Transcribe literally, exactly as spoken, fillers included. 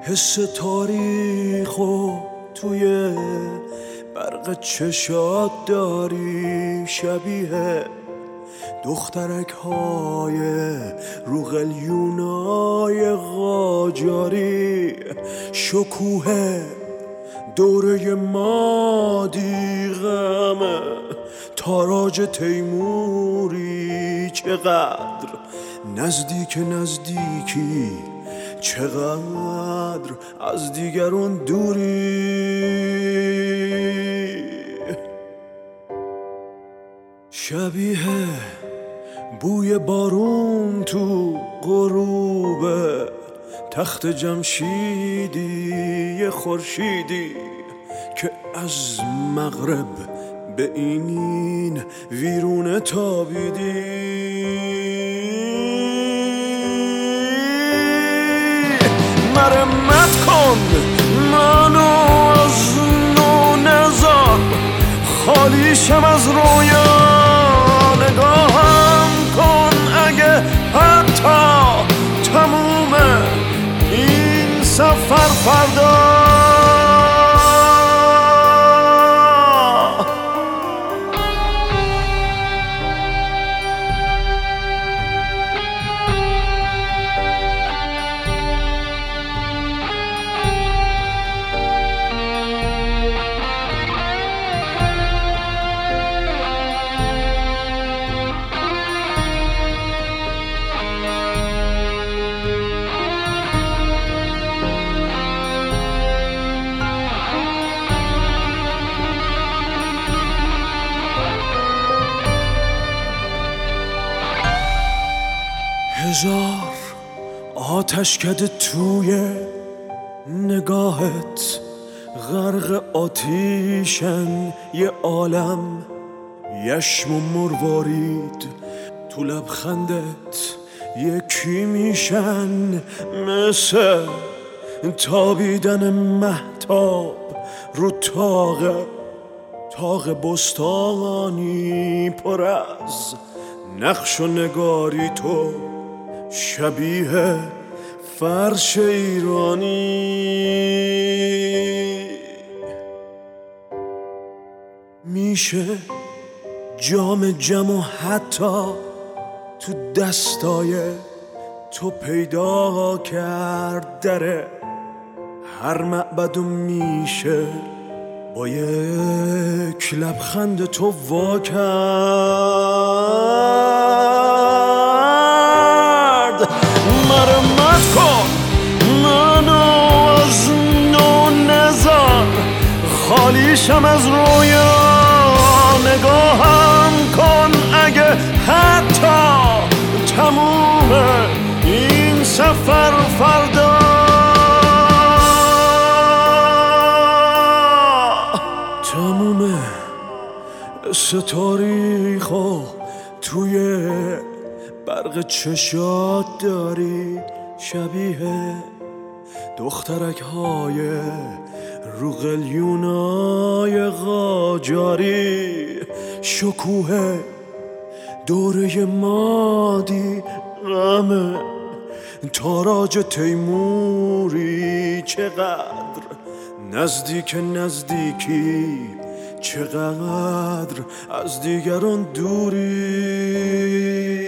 حس تاریخو توی برق چشات داری، شبیه دخترک های رو قلیونای قاجاری. شکوه دوره مادی غمه، تاراج تیموری. چقدر نزدیک نزدیکی، چقدر از دیگرون دوری. شبیه بوی بارون تو غروب تخت جمشیدی، یه خورشیدی که از مغرب به این ویرونه تابیدی. مرمت کن منو از نو نزار، خالیشم از رویا. نگاهم کن اگه حتی تموم این سفر فردا. هزار آتش کده توی نگاهت، غرق آتیشن یه عالم. یشم و مروارید تو لبخندت یکی میشن، مثل تابیدن مهتاب رو تاق تاق بستانی پر از نقش و نگاری. تو شبیه فرش ایرانی. میشه جام جم و حتی تو دستای تو پیدا کرد دره هر معبدو. میشه با یک لبخند تو وا کرد. مرمت کن منو از نو نزار، خالیشم از رویا. نگاهم کن اگه حتی تموم این سفر فردا. تموم حس تاریخو توی برق چشات داری، شبیه دخترک های رو قلیونای قاجاری. شکوه دوره مادی غمه، تاراج تیموری. چقدر نزدیک نزدیکی، چقدر از دیگران دوری.